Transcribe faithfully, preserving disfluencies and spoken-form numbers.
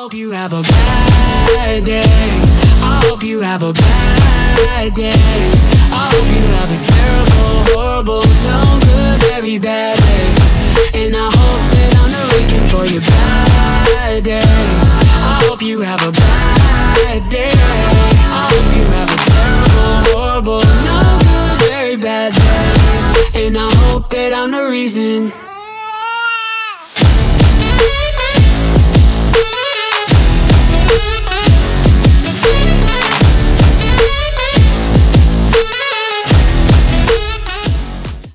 hope you have a bad day. I hope you have a bad day. I hope you have a terrible, horrible, no good, very bad day. And I hope that I'm the reason for your bad day. I hope you have a bad day. I hope you have a terrible, horrible, no good, very bad day. And I hope that I'm the reason.